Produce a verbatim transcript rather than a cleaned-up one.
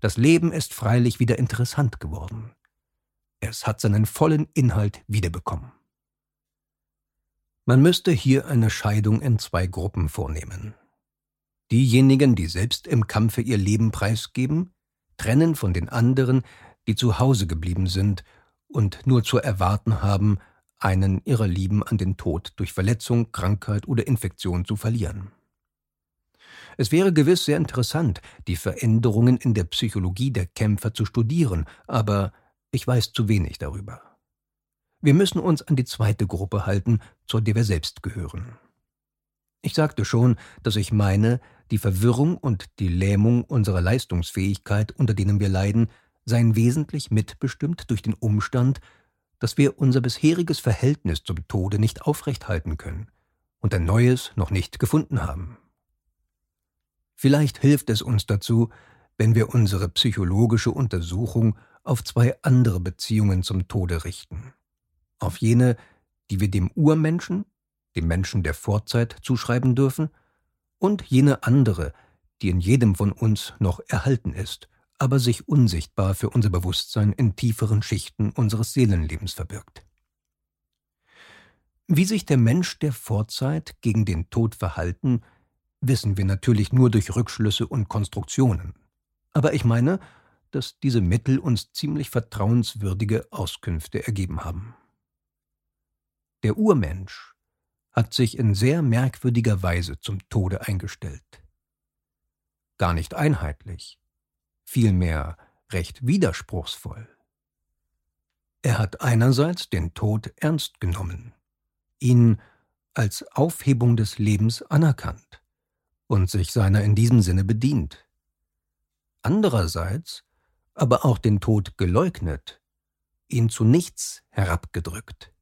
Das Leben ist freilich wieder interessant geworden. Es hat seinen vollen Inhalt wiederbekommen. Man müsste hier eine Scheidung in zwei Gruppen vornehmen. Diejenigen, die selbst im Kampfe ihr Leben preisgeben, trennen von den anderen, die zu Hause geblieben sind und nur zu erwarten haben, einen ihrer Lieben an den Tod durch Verletzung, Krankheit oder Infektion zu verlieren. Es wäre gewiss sehr interessant, die Veränderungen in der Psychologie der Kämpfer zu studieren, aber ich weiß zu wenig darüber. Wir müssen uns an die zweite Gruppe halten, zu der wir selbst gehören. Ich sagte schon, dass ich meine, die Verwirrung und die Lähmung unserer Leistungsfähigkeit, unter denen wir leiden, seien wesentlich mitbestimmt durch den Umstand, dass wir unser bisheriges Verhältnis zum Tode nicht aufrechthalten können und ein neues noch nicht gefunden haben. Vielleicht hilft es uns dazu, wenn wir unsere psychologische Untersuchung auf zwei andere Beziehungen zum Tode richten. Auf jene, die wir dem Urmenschen, dem Menschen der Vorzeit, zuschreiben dürfen, und jene andere, die in jedem von uns noch erhalten ist, aber sich unsichtbar für unser Bewusstsein in tieferen Schichten unseres Seelenlebens verbirgt. Wie sich der Mensch der Vorzeit gegen den Tod verhalten, wissen wir natürlich nur durch Rückschlüsse und Konstruktionen. Aber ich meine, dass diese Mittel uns ziemlich vertrauenswürdige Auskünfte ergeben haben. Der Urmensch hat sich in sehr merkwürdiger Weise zum Tode eingestellt. Gar nicht einheitlich, vielmehr recht widerspruchsvoll. Er hat einerseits den Tod ernst genommen, ihn als Aufhebung des Lebens anerkannt und sich seiner in diesem Sinne bedient. Andererseits aber auch den Tod geleugnet, ihn zu nichts herabgedrückt.